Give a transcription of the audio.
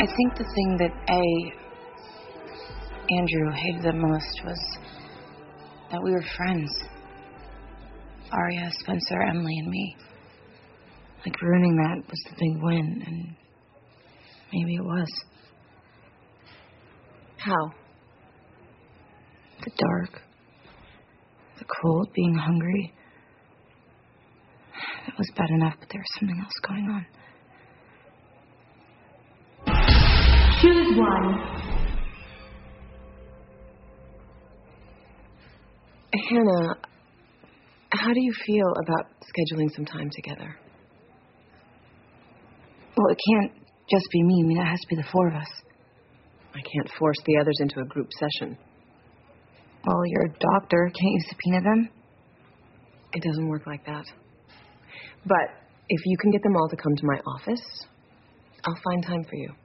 think the thing that Andrew hated the most was that we were friends. Arya, Spencer, Emily, and me. Like, ruining that was the big win, and maybe it was. How? The dark. The cold, being hungry. That was bad enough, but there was something else going on. Choose one. Hannah, how do you feel about scheduling some time together? Well, it can't just be me. I mean, it has to be the four of us. I can't force the others into a group session. Well, you're a doctor. Can't you subpoena them? It doesn't work like that. But if you can get them all to come to my office, I'll find time for you.